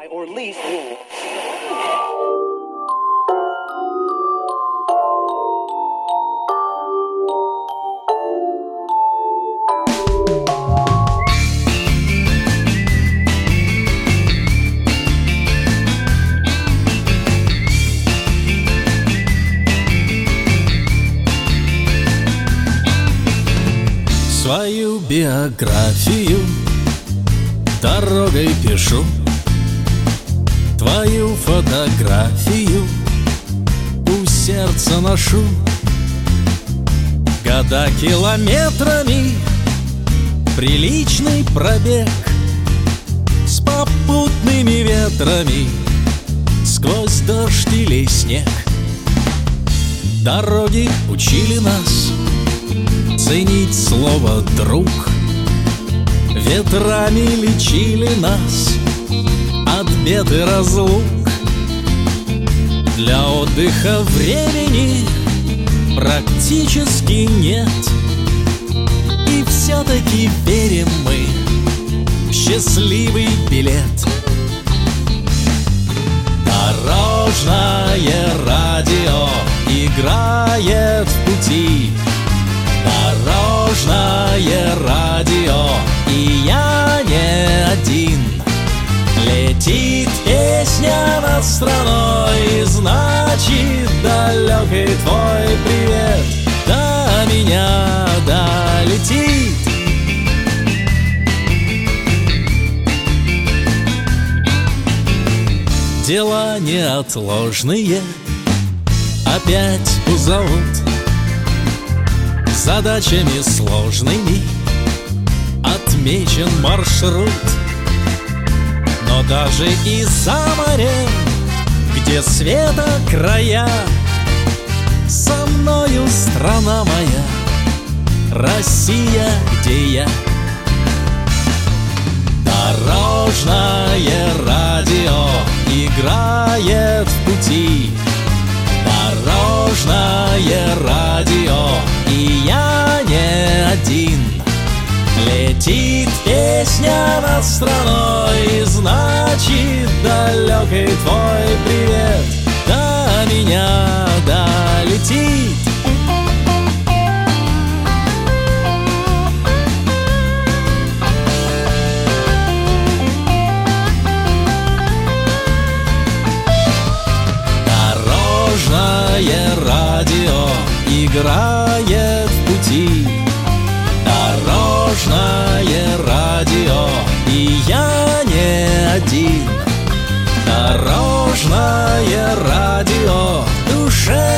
or lease rule. Свою биографию дорогой пишу, твою фотографию у сердца ношу. Года километрами, приличный пробег, с попутными ветрами, сквозь дождь или снег. Дороги учили нас ценить слово «друг», ветрами лечили нас от бед и разлук. Для отдыха времени практически нет, и все-таки верим мы в счастливый билет. Дорожное радио играет в пути, дорожное радио, и я не один. Летит песня над страной, значит, далекий твой привет до меня долетит. Дела неотложные опять позовут, задачами сложными отмечен маршрут. Но даже и за морем, где света края, со мною страна моя, Россия, где я. Дорожное радио играет в пути, дорожное радио, и я не один. Летит песня над страной, значит, далекий твой привет до меня долетит. Дорожное радио играет в пути, дорожное радио, и я не один. Дорожное радио в душе